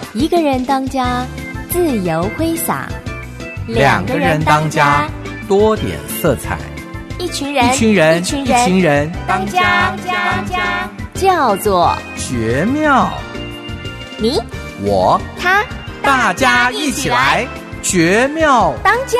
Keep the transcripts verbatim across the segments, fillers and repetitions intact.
一个人当家，自由挥洒； 两个人当家，多点色彩。 一群人， 一群人， 一群人， 一群人当家，当家，叫做绝妙。 你， 我， 他， 大家一起来，绝妙当家。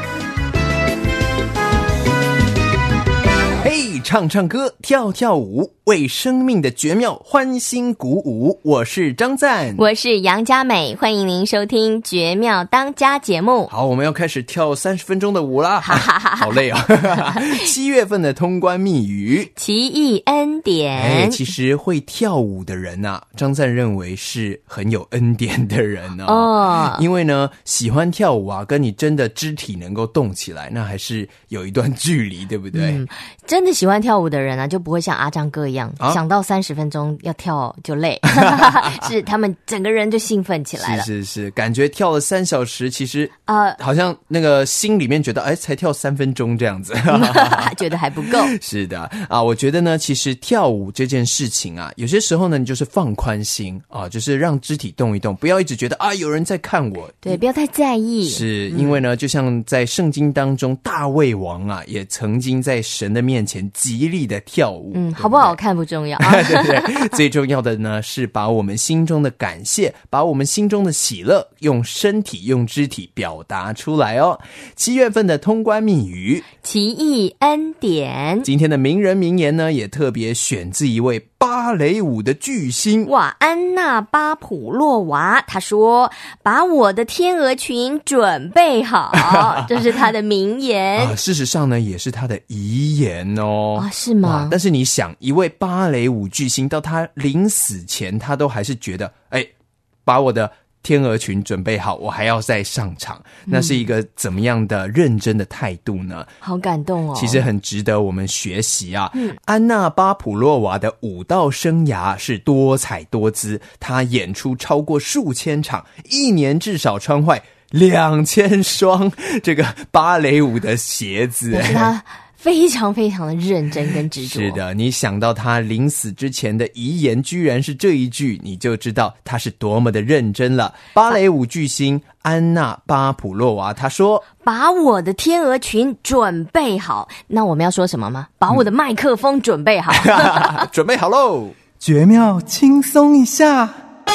嘿，唱唱歌，跳跳舞，为生命的绝妙欢欣鼓舞。我是张赞， 我是杨佳美，欢迎您收听绝妙当家节目。 好，我们要开始跳三十分钟的舞啦。好累啊、哦、七月份的通关密语， 奇异恩典。 哎，其实会跳舞的人啊，张赞认为是很有恩典的人哦。哦，因为呢，喜欢跳舞啊，跟你真的肢体能够动起来，那还是有一段距离，对不对？ 嗯，真的喜欢跳舞的人啊，就不会像阿张哥一样、啊、想到三十分钟要跳就累是他们整个人就兴奋起来了。 是是是，感觉跳了三小时，其实呃，好像那个心里面觉得哎，才跳三分钟这样子觉得还不够。 是的啊，我觉得呢，其实跳舞这件事情啊，有些时候呢，你就是放宽心啊，就是让肢体动一动，不要一直觉得啊有人在看我。 对，不要太在意。 是因为呢、嗯、就像在圣经当中，大卫王啊也曾经在神的面前极力的跳舞。 嗯，好不好看不重要啊对对，最重要的呢是把我们心中的感谢，把我们心中的喜乐用身体用肢体表达出来哦。七月份的通关密语， 奇异恩典。 今天的名人名言呢也特别选自一位芭蕾舞的巨星， 哇，安娜巴普洛娃，她说把我的天鹅裙准备好这是她的名言、 啊、事实上呢也是她的遗言哦。 啊，是吗？ 但是你想，一位芭蕾舞巨星到他临死前，他都还是觉得哎，把我的天鹅裙准备好，我还要再上场、嗯、那是一个怎么样的认真的态度呢？ 好感动哦， 其实很值得我们学习啊、嗯、安娜巴普洛娃的舞蹈生涯是多彩多姿，她演出超过数千场，一年至少穿坏两千双这个芭蕾舞的鞋子。 但是她非常非常的认真跟执着。 是的，你想到他临死之前的遗言居然是这一句，你就知道他是多么的认真了。芭蕾舞巨星安娜巴普洛娃他说， 把我的天鹅裙准备好。那我们要说什么吗？把我的麦克风准备好、 嗯、准备好喽。 绝妙轻松一下。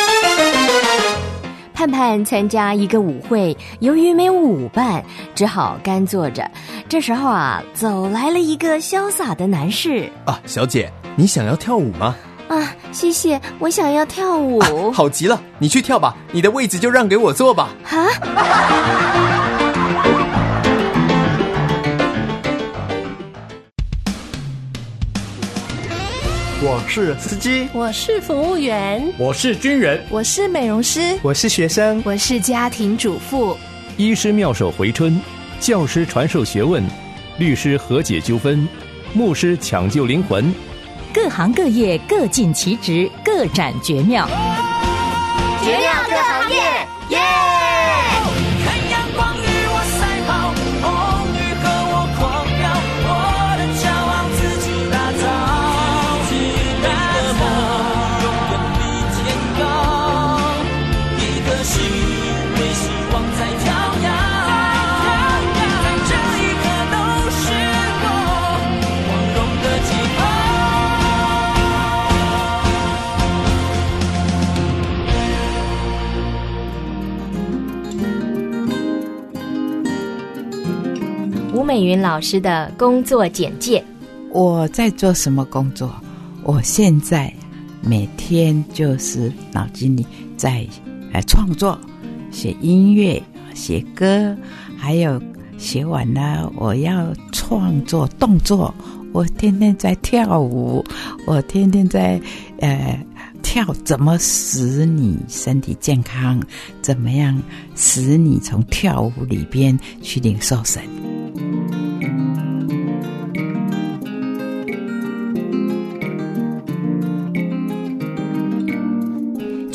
盼盼参加一个舞会，由于没有舞伴，只好干坐着。这时候啊，走来了一个潇洒的男士。 啊，小姐，你想要跳舞吗？ 啊，谢谢，我想要跳舞。 啊，好极了，你去跳吧，你的位置就让给我坐吧。 啊？ 我是司机， 我是服务员， 我是军人， 我是美容师， 我是学生， 我是家庭主妇。 医师妙手回春，教师传授学问，律师和解纠纷，牧师抢救灵魂。 各行各业各尽其职，各展绝妙。 绝妙各行业，耶！ 看阳光与我赛跑，风雨和我狂飙，我的骄傲自己打造。 吴美云老师的工作简介。 我在做什么工作？我现在每天就是脑筋里在呃创作，写音乐，写歌，还有写完了我要创作动作，我天天在跳舞，我天天在呃跳怎么使你身体健康，怎么样使你从跳舞里边去领受神。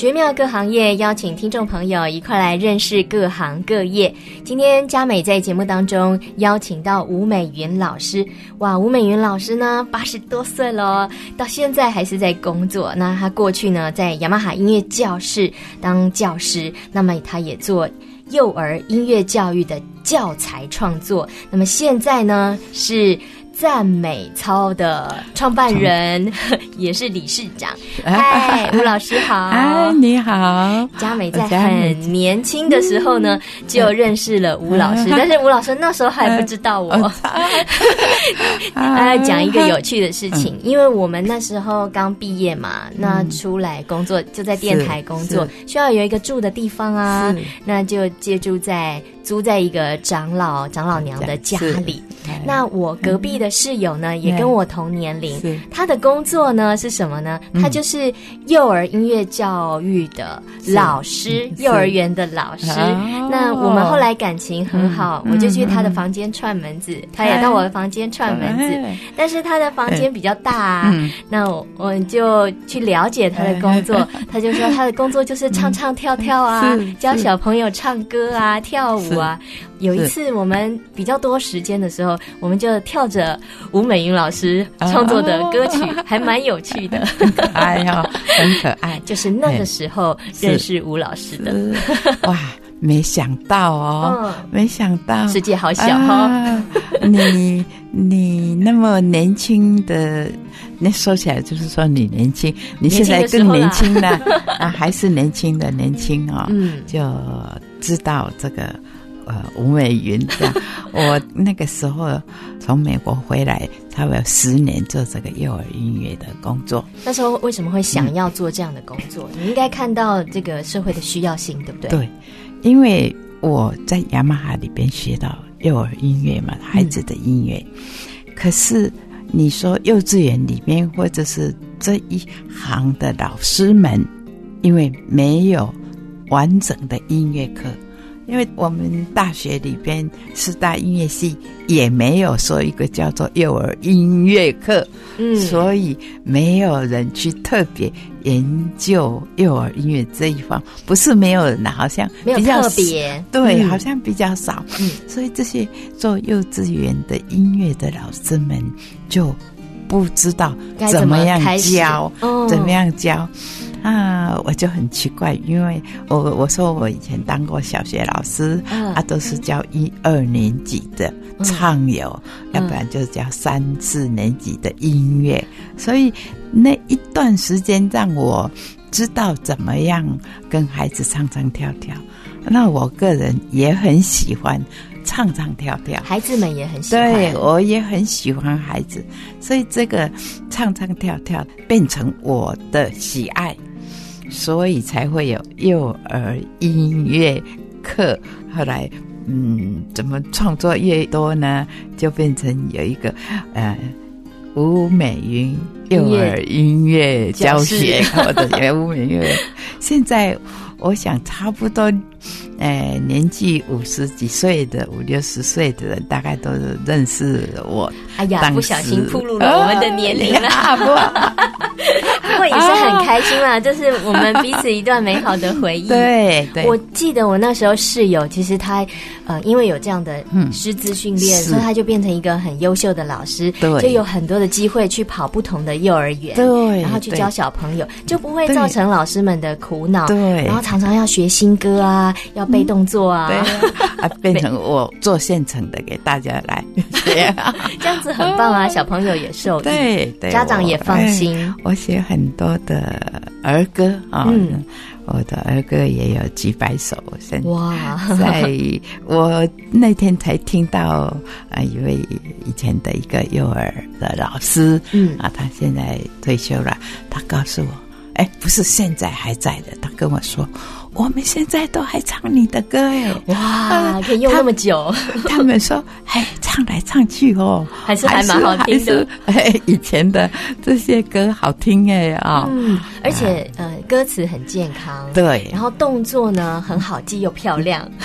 绝妙各行业，邀请听众朋友一块来认识各行各业。今天嘉美在节目当中邀请到吴美云老师。哇，吴美云老师呢八十多岁了，到现在还是在工作。那她过去呢在雅马哈音乐教室当教师，那么她也做幼儿音乐教育的教材创作。那么现在呢是赞美操的创办人，也是理事长。嗨，吴老师好。 哎，你好。 嘉美在很年轻的时候呢，就认识了吴老师，但是吴老师那时候还不知道我。呃，讲一个有趣的事情，因为我们那时候刚毕业嘛，那出来工作就在电台工作，需要有一个住的地方啊，那就借住在租在一个长老长老娘的家里。那我隔壁的室友呢，也跟我同年龄，他的工作呢是什么呢？他就是幼儿音乐教育的老师，幼儿园的老师。那我们后来感情很好，我就去他的房间串门子，他也到我的房间串门子。但是他的房间比较大啊，那我我就去了解他的工作，他就说他的工作就是唱唱跳跳啊，教小朋友唱歌啊、跳舞啊。有一次我们比较多时间的时候，我们就跳着吴美云老师创作的歌曲，还蛮有趣的。 很可爱哦，很可爱。 就是那个时候认识吴老师的。 哇，没想到哦，嗯、没想到世界好小哦。啊、 你你那么年轻的，那说起来就是说你年轻，你现在更年轻了啊，还是年轻的年轻哦，嗯，就知道这个。呃，吴美云这样，我那个时候从美国回来，差不多有十年做这个幼儿音乐的工作。 那时候为什么会想要做这样的工作？嗯、你应该看到这个社会的需要性，对不对？ 对，因为我在雅马哈里边学到幼儿音乐嘛，孩子的音乐。嗯、可是你说幼稚园里面或者是这一行的老师们，因为没有完整的音乐课。因为我们大学里边师大音乐系也没有说一个叫做幼儿音乐课，嗯，所以没有人去特别研究幼儿音乐这一方，不是没有人，好像比较没有特别， 对，嗯、好像比较少，嗯，所以这些做幼稚园的音乐的老师们就不知道怎么样教， 哦、 怎么样教。啊，我就很奇怪，因为我我说我以前当过小学老师，嗯、啊，都是教一二年级的唱友，嗯、要不然就是教三四年级的音乐，所以那一段时间让我知道怎么样跟孩子唱唱跳跳。那我个人也很喜欢唱唱跳跳， 孩子们也很喜欢， 对，我也很喜欢孩子，所以这个唱唱跳跳变成我的喜爱。所以才会有幼儿音乐课，后来嗯，怎么创作越多呢？就变成有一个呃吴美云幼儿音乐教学，或者吴美云。现在我想差不多，呃，年纪五十几岁的、五六十岁的人，大概都认识我。 哎呀，不小心暴露了我们的年龄了。啊不过也是很开心啦，这、啊、是我们彼此一段美好的回忆。 对对， 我记得我那时候室友，其实他呃，因为有这样的师资训练，嗯、所以他就变成一个很优秀的老师，就有很多的机会去跑不同的幼儿园， 对， 然后去教小朋友，就不会造成老师们的苦恼。 对， 然后常常要学新歌啊，要背动作啊， 嗯、对啊，变成我做现成的给大家来学， 这样子很棒啊，小朋友也受益， 对对， 家长也放心。 哎、我写很多的儿歌啊，嗯、我的儿歌也有几百首。哇！在我那天才听到啊，一位以前的一个幼儿的老师，嗯啊，他现在退休了，他告诉我，哎，不是现在还在的，他跟我说，我们现在都还唱你的歌哎， 哇，可以用那么久。 他, 他们说，哎，唱来唱去哦， 还是还蛮好听的。 哎，以前的这些歌好听哎啊、哦， 嗯，而且、啊、呃，歌词很健康， 对， 然后动作呢很好记又漂亮。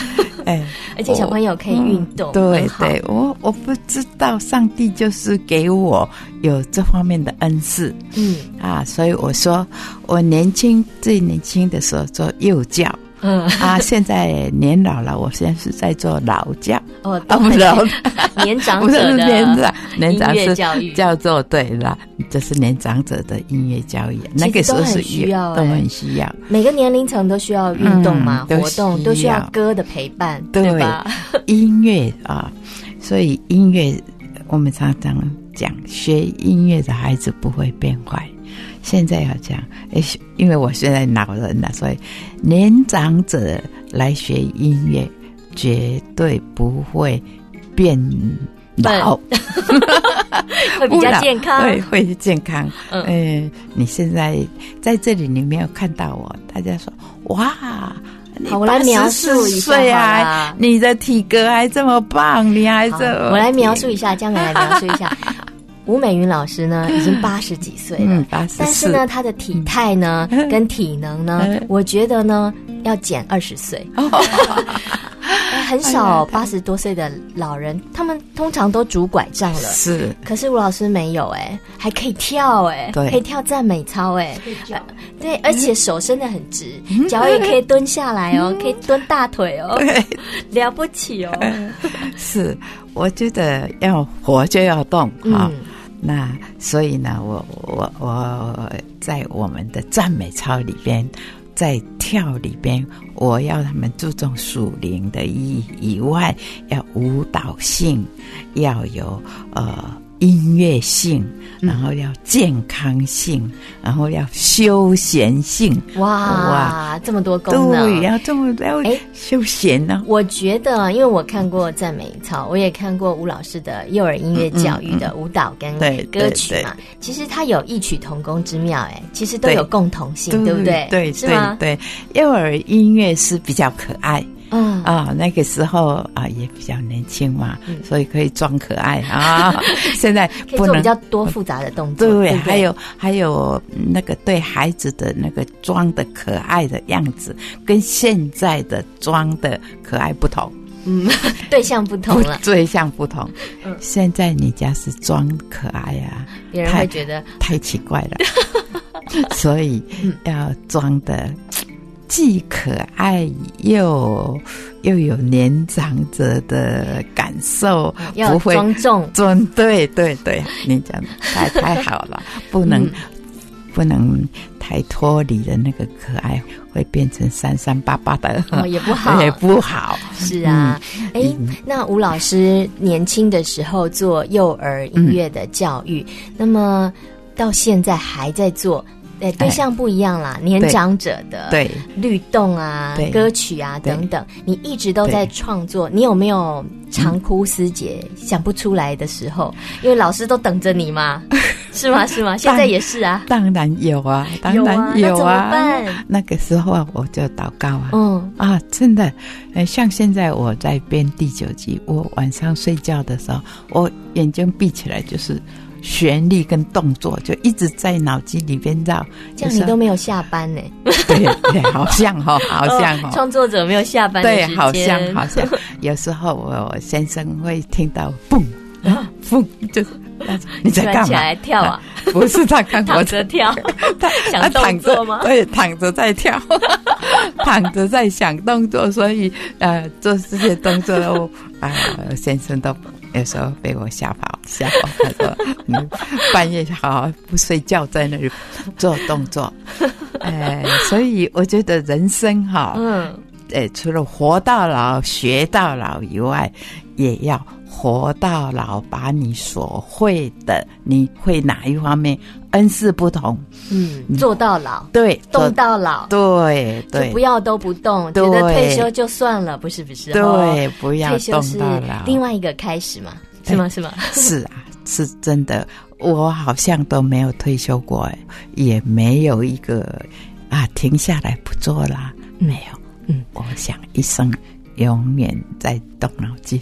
哎， 而且小朋友可以运动， 嗯、对很好对，我我不知道上帝就是给我有这方面的恩赐， 嗯啊，所以我说我年轻最年轻的时候做幼教。 嗯啊，现在年老了，我现在是在做老教哦， 啊，不是年长不是者的年长，年长音乐是教育叫做对啦，这是年长者的音乐教育，那个时候是需要、欸， 都很需要， 每个年龄层都需要运动嘛， 嗯、 活动都需要歌的陪伴， 对, 对吧？ 音乐啊，所以音乐我们常常讲，学音乐的孩子不会变坏。现在要讲，因为我现在老人了，所以年长者来学音乐绝对不会变老， 会比较健康， 会会健康。 嗯、 呃，你现在在这里，你没有看到我，大家说哇。 好，我来描述一下啊，你的体格还这么棒，你还这…… 我来描述一下，江美来描述一下。吴美云老师呢，已经八十几岁了， 嗯，八十四。 但是呢，她的体态呢，嗯、跟体能呢，嗯、我觉得呢，要减二十岁。哦很少八十多岁的老人，他们通常都拄拐杖了。 是， 可是吴老师没有哎、欸，还可以跳哎、欸， 对， 可以跳赞美操哎、欸呃，对，而且手伸得很直，脚、嗯、也可以蹲下来哦，嗯、可以蹲大腿哦，了不起哦。 是，我觉得要活就要动哈。嗯那所以呢，我我我在我们的赞美操里边，在跳里边，我要他们注重属灵的意义以外，要舞蹈性，要有呃音乐性，然后要健康性，嗯、然后要休闲性。 哇哇，这么多功能， 对，要这么要休闲呢、啊。 我觉得，因为我看过赞美操，我也看过吴老师的幼儿音乐教育的舞蹈跟歌曲嘛，嗯嗯、其实它有异曲同工之妙，哎，其实都有共同性， 对, 对不对？ 对， 是吗？ 对，对幼儿音乐是比较可爱。 嗯啊，那个时候啊也比较年轻嘛，嗯、所以可以装可爱啊。现在不能可以做比较多复杂的动作， 对， 对对还有还有那个对孩子的那个装的可爱的样子，跟现在的装的可爱不同。 嗯，对象不同了， 对象不同。嗯，现在你家是装可爱啊， 别人会觉得太奇怪了，所以要装的。既可爱又又有年长者的感受， 要庄重， 尊对对对，你讲的太太好了，不能、嗯、不能太脱离了那个可爱，会变成三三八八的， 哦、也不好， 也不好。 是啊，哎、嗯，那吴老师年轻的时候做幼儿音乐的教育，嗯、那么到现在还在做。对，对象不一样啦，年长者的对律动啊、歌曲啊等等，你一直都在创作，你有没有长枯思竭、嗯、想不出来的时候？因为老师都等着你嘛，是吗？是吗？现在也是啊， 当然有啊，当然有啊。 有啊，那怎么办？ 那个时候啊，我就祷告啊， 嗯啊，真的，呃，像现在我在编第九集，我晚上睡觉的时候，我眼睛闭起来就是。旋律跟动作就一直在脑筋里边绕， 这样你都没有下班呢？ 对对，好像哦，好像哦， 创作者没有下班的时间， 对，好像好像。有时候我我先生会听到嘣嘣，就是你在干嘛？ 起来跳啊？ 不是他看我躺着跳， 他想动作吗？ 对，躺着在跳，躺着在想动作，所以呃做这些动作哦啊、呃，先生都。有时候被我吓跑，吓跑。他说：“你半夜好好不睡觉，在那里做动作。”哎，所以我觉得人生哈，嗯，哎，除了活到老、学到老以外，也要活到老，把你所会的，你会哪一方面，恩赐不同， 嗯，做到老， 对， 动到老， 对对， 就不要都不动，觉得退休就算了，不是不是， 对，哦、不要退休动到老， 另外一个开始嘛，是吗？是吗？ 是啊，是真的，我好像都没有退休过，哎，也没有一个啊停下来不做啦，没有，嗯，我想一生永远在动脑筋。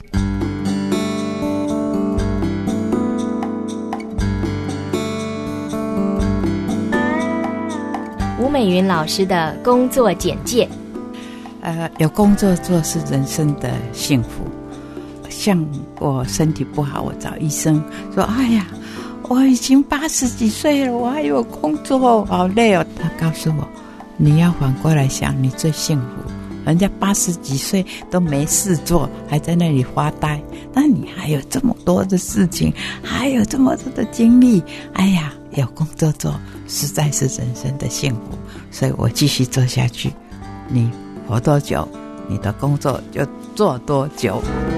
吴美云老师的工作简介。 呃，有工作做是人生的幸福。像我身体不好，我找医生说：“哎呀，我已经八十几岁了，我还有工作，好累哦。”他告诉我：“你要反过来想，你最幸福。人家八十几岁都没事做，还在那里发呆，那你还有这么多的事情，还有这么多的精力，哎呀，有工作做，实在是人生的幸福。所以我继续做下去。你活多久，你的工作就做多久。”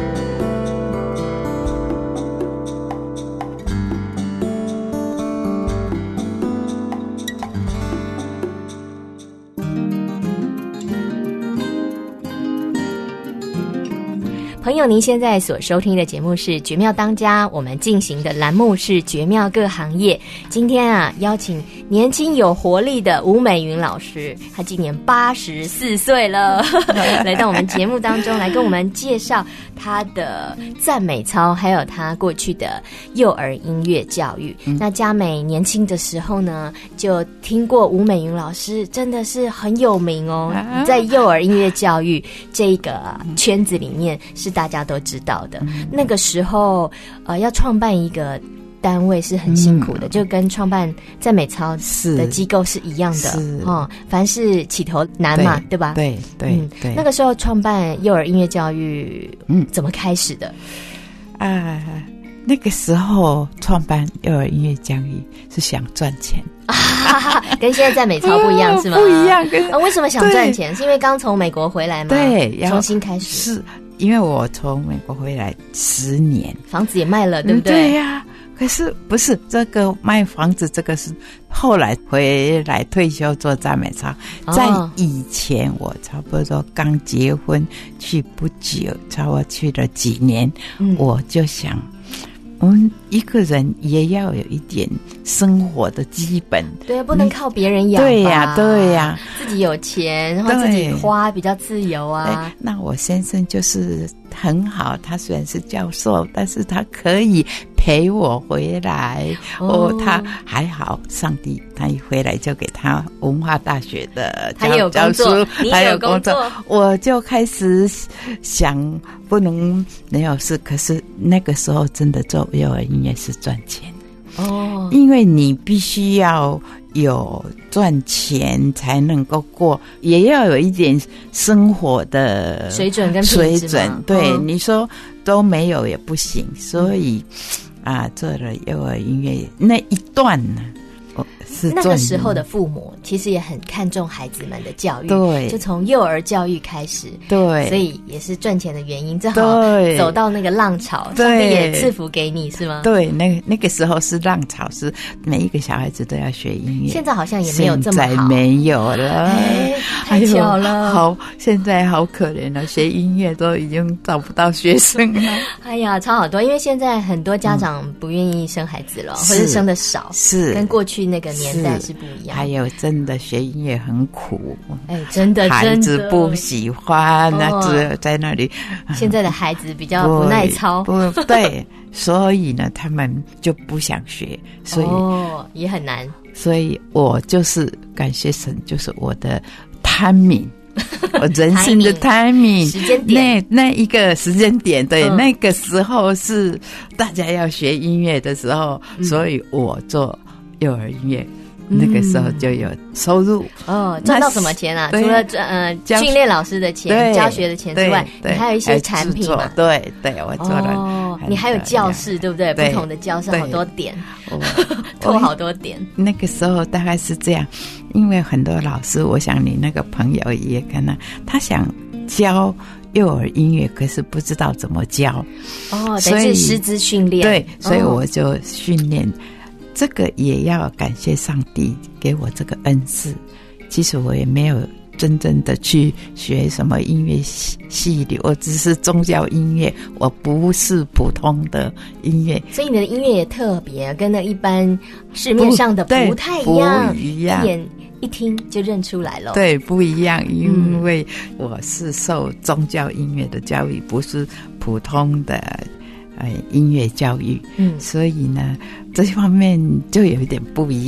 朋友，您现在所收听的节目是《绝妙当家》，我们进行的栏目是《绝妙各行业》。今天啊，邀请年轻有活力的吴美云老师，她今年八十四岁了，来到我们节目当中来跟我们介绍她的赞美操，还有她过去的幼儿音乐教育。嗯、那佳美年轻的时候呢，就听过吴美云老师，真的是很有名哦，啊、在幼儿音乐教育这个圈子里面是大家都知道的。嗯、那个时候，呃，要创办一个单位是很辛苦的，嗯、就跟创办赞美操的机构是一样的哦。凡是起头难嘛， 对, 对吧？ 对对、嗯、对。 那个时候创办幼儿音乐教育，嗯，怎么开始的？ 啊、呃，那个时候创办幼儿音乐教育是想赚钱。 啊，跟现在赞美操不一样、哦、是吗？ 不一样。跟啊，为什么想赚钱？是因为刚从美国回来吗？ 对， 重新开始。 是因为我从美国回来十年， 房子也卖了，对不对？ 嗯、对呀、啊。可是不是这个卖房子，这个是后来回来退休做赞美操。哦、在以前我差不多刚结婚去不久，差不多去了几年，嗯、我就想。我们一个人也要有一点生活的基本， 对，不能靠别人养吧。 对呀、啊，对呀、啊， 自己有钱，然后自己花比较自由啊。 那我先生就是很好，他虽然是教授，但是他可以陪我回来。哦，哦他还好，上帝他一回来就给他文化大学的教他也有工作，你也有工作， 我就开始想。不能没有事，可是那个时候真的做幼儿音乐是赚钱哦，因为你必须要有赚钱才能够过，也要有一点生活的水准跟水准。对、 哦， 你说都没有也不行，所以啊，做了幼儿音乐那一段呢。 那个时候的父母其实也很看重孩子们的教育， 对， 就从幼儿教育开始， 对， 所以也是赚钱的原因，正好走到那个浪潮，上帝也赐福给你是吗？ 对，那个那个时候是浪潮，是每一个小孩子都要学音乐。 现在好像也没有这么好， 现在没有了， 哎，太巧了， 哎、好，现在好可怜了，学音乐都已经找不到学生了。 哎呀，差好多，因为现在很多家长不愿意生孩子了，嗯、或者生的少， 是跟过去那个年。年代是不一样， 还有真的学音乐很苦， 哎，真的， 孩子不喜欢，那、哦、只有在那里。 现在的孩子比较不耐操， 不对，所以呢，他们就不想学，所以哦，也很难。 所以我就是感谢神，就是我的 timing。我人生的 timing 时间点， 那那一个时间点，对、嗯，那个时候是大家要学音乐的时候，嗯、所以我做幼儿音乐，嗯、那个时候就有收入哦。赚到什么钱啊？除了呃训练老师的钱、教学的钱之外，你还有一些产品嘛？ 对对，我做了。 哦，你还有教室，对不对？不同的教室好多点，拖好多点。 那个时候大概是这样，因为很多老师，我想你那个朋友也可能他想教幼儿音乐，可是不知道怎么教。 哦，等于是师资训练。 对，所以我就训练。哦，这个也要感谢上帝给我这个恩赐。其实我也没有真正的去学什么音乐系列，我只是宗教音乐，我不是普通的音乐。 所以你的音乐也特别，跟那一般市面上的不太一样， 不一样， 一眼一听就认出来了。 对，不一样，因为我是受宗教音乐的教育，不是普通的呃音乐教育，嗯，所以呢这方面就有一点不一样。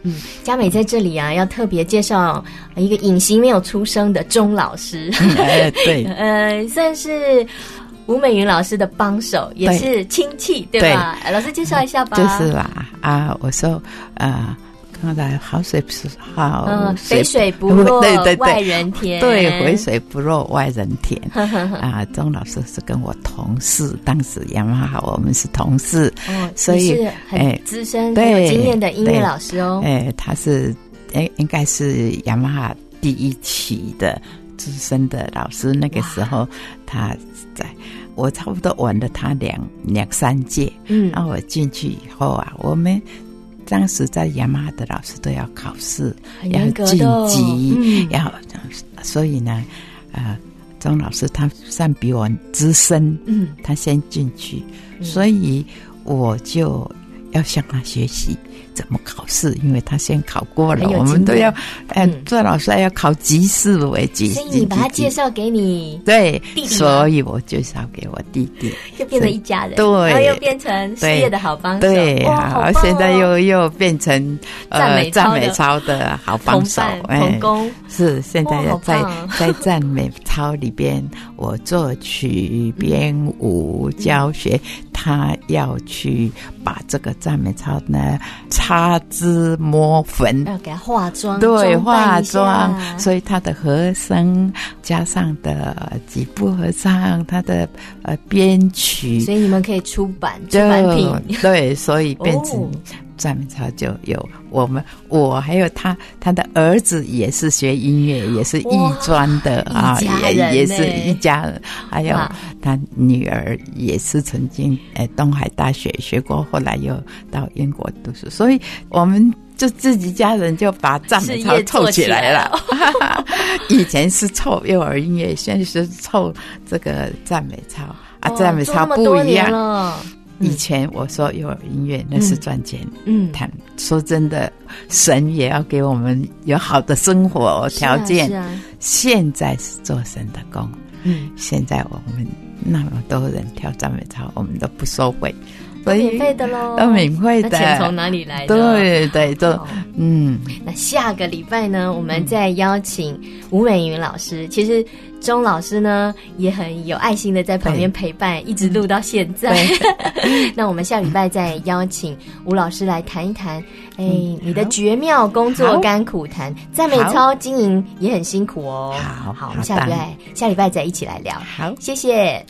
嗯，佳美在这里啊，要特别介绍一个隐形没有出声的钟老师。 嗯哎，对， 呃，算是吴美云老师的帮手，也是亲戚，对吧？对，老师介绍一下吧。 就是啦，啊，我说，啊。刚才好水不是好， 嗯，肥水不落对对对外人田， 对，肥水不落外人田。啊，钟老师是跟我同事，当时雅马哈我们是同事，哦，所以是很资深、很有经验的音乐老师哦。 哎，他是哎，应该是雅马哈第一期的资深的老师。那个时候他在，我差不多晚了他两两三届。嗯，然后我进去以后啊，我们。当时在雅马哈的老师都要考试，要晋级，嗯、要所以呢，呃，钟老师他算比我资深，嗯，他先进去，嗯、所以我就要向他学习怎么考试，因为他先考过了，我们都要，呃，嗯、做老师要考级试为级， 所以你把他介绍给你对弟弟， 所以我介绍给我弟弟， 就变成一家人， 对， 然后又变成事业的好帮手， 对，好， 哦、 现在又又变成呃赞美操的好帮手， 同工、哎、 是现在要在、哦、在赞美操里边，我作曲、编舞、教学，他要去把这个赞美操呢。擦脂抹粉， 要给他化妆， 对，化妆，所以他的和声加上的几部合唱，他的呃编曲， 所以你们可以出版出版品， 对，所以变成赞美操就有我们，我还有他，他的儿子也是学音乐，也是艺专的啊，也也是一家人，还有他女儿也是曾经呃东海大学学过，后来又到英国读书，所以我们就自己家人就把赞美操凑起来了。以前是凑幼儿音乐，现在是凑这个赞美操啊，赞美操不一样。以前我说幼儿音乐那是赚钱，嗯，谈说真的，神也要给我们有好的生活条件。是啊，是啊，现在是做神的工，嗯，现在我们那么多人跳赞美操，我们都不收费。 都免费的咯， 都免费的， 那钱从哪里来的？ 对对对，嗯。 那下个礼拜呢，我们再邀请吴美云老师。其实钟老师呢也很有爱心的在旁边陪伴，一直录到现在。那我们下礼拜再邀请吴老师来谈一谈，哎，嗯、你的绝妙工作甘苦谈，赞美操经营也很辛苦哦。 好， 好，我们下礼拜下礼拜再一起来聊。 好， 谢谢。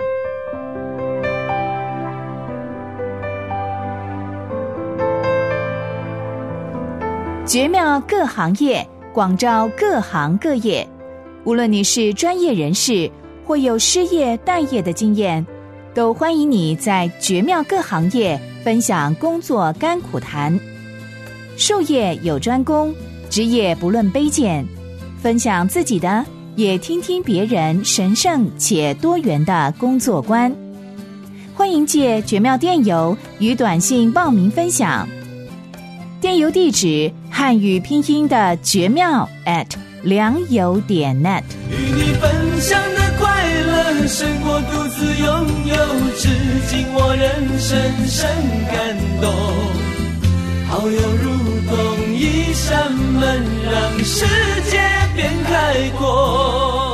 绝妙各行业，广招各行各业。无论你是专业人士，或有失业待业的经验，都欢迎你在绝妙各行业分享工作甘苦谈。术业有专攻，职业不论卑贱，分享自己的，也听听别人神圣且多元的工作观。欢迎借绝妙电邮与短信报名分享。电邮地址汉语拼音的绝妙 at 良友点 net。 与你分享的快乐胜过独自拥有，至今我仍深深感动。好友如同一扇门，让世界变开阔。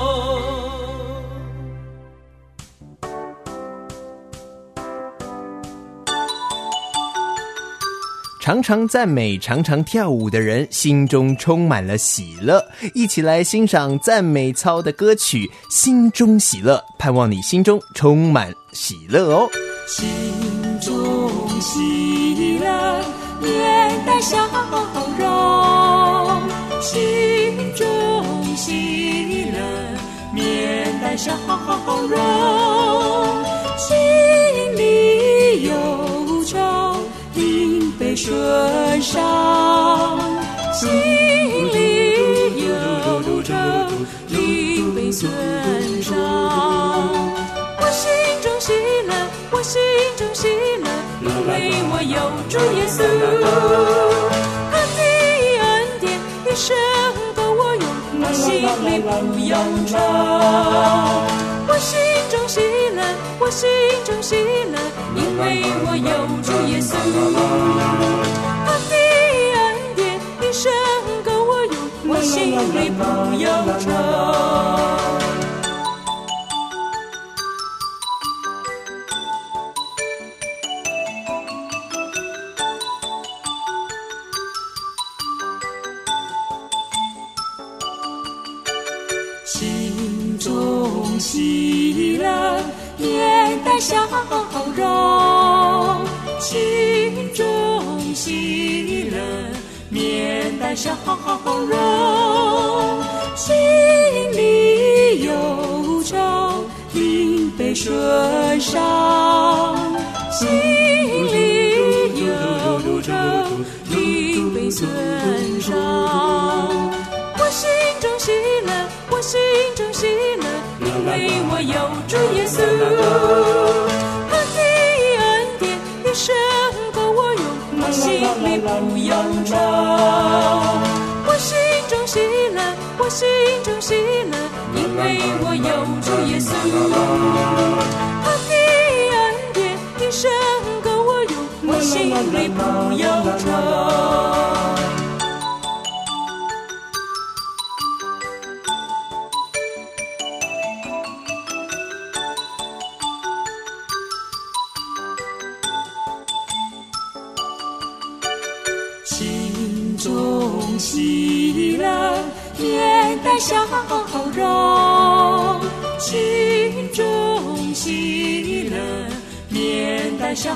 常常赞美、常常跳舞的人，心中充满了喜乐。一起来欣赏赞美操的歌曲《心中喜乐》，盼望你心中充满喜乐哦。 心中喜乐，面带笑容。心中喜乐，面带笑容。心里有愁，被顺上，心里有愁，灵被损伤。我心中喜乐，我心中喜乐，因为我有主耶稣。他的恩典一生够我用，我心里不忧愁。我心中喜乐，我心中喜乐，因为我有主耶稣。他的恩典里不忧愁。心中喜乐，面带笑容。心中喜乐，面带笑容。心里忧愁，灵被顺伤。心里忧愁，灵被损伤。我心中喜乐，我心中喜乐，因为我有主耶稣，他的恩典一生够我用，我心里不忧愁。我心中喜乐，我心中喜乐，因为我有主耶稣，他的恩典一生够我用，我心里不忧愁。心中喜乐，面带笑容。心中喜乐，面带笑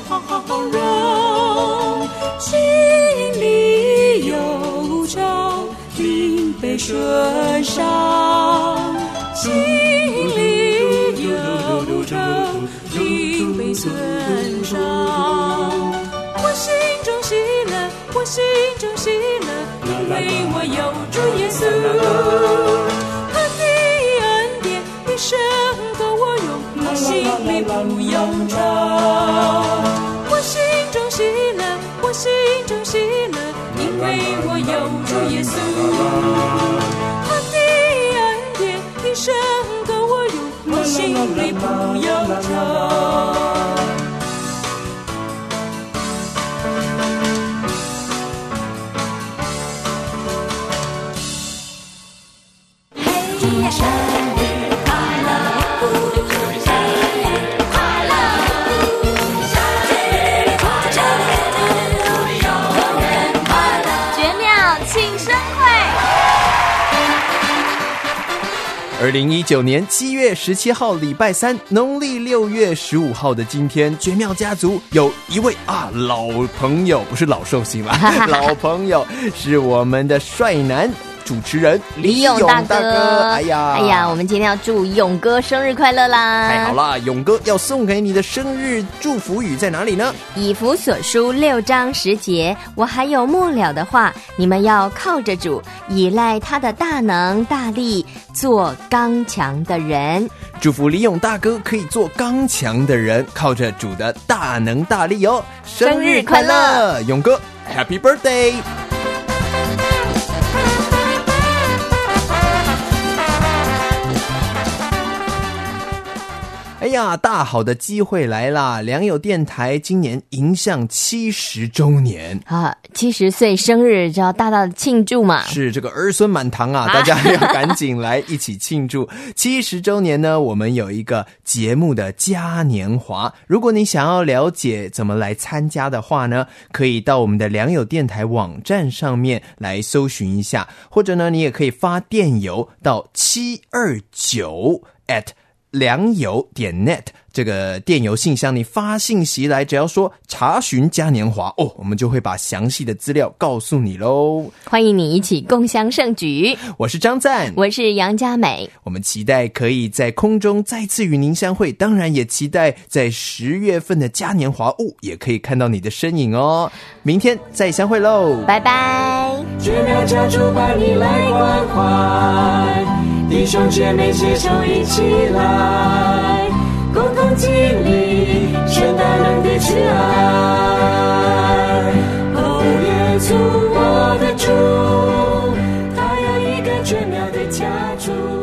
容。心里忧愁，灵被顺伤。心里忧愁，灵被损伤。我心中喜乐，我心中喜乐，因为我有主耶稣，他的恩典一生够我用，我心里不忧愁。我心中喜乐，我心中喜乐，因为我有主耶稣，他的恩典一生够我用，我心里不忧愁。生日快乐，生日快乐，生日快乐，永远快乐！绝妙庆生会。 二零一九年七月十七号礼拜三，农历六月十五号的今天，绝妙家族有一位啊老朋友，不是老寿星啦，老朋友是我们的帅男。主持人李勇大 哥, 大哥，哎呀， 哎呀，我们今天要祝勇哥生日快乐啦！ 太好啦，勇哥要送给你的生日祝福语在哪里呢？ 以弗所书六章十节，我还有末了的话，你们要靠着主，依赖他的大能大力，做刚强的人。 祝福李勇大哥可以做刚强的人，靠着主的大能大力哦！ 生日快乐， 勇哥 ，Happy Birthday！哎呀，大好的机会来啦！良友电台今年迎向七十周年啊，七十岁生日就要大大的庆祝嘛。 是这个儿孙满堂啊，大家要赶紧来一起庆祝七十周年呢。我们有一个节目的嘉年华，如果你想要了解怎么来参加的话呢，可以到我们的良友电台网站上面来搜寻一下，或者呢，你也可以发电邮到七二九 at良友点 net 这个电邮信箱，你发信息来，只要说查询嘉年华哦，我们就会把详细的资料告诉你咯。 欢迎你一起共襄盛举。 我是张赞， 我是杨佳美， 我们期待可以在空中再次与您相会，当然也期待在十月份的嘉年华哦，也可以看到你的身影哦。明天再相会咯， 拜拜。 绝妙家族把你来关怀，弟兄姐妹携手一起来，共同经历神大能的慈爱。哦，耶稣我的主，他有一个绝妙的家族。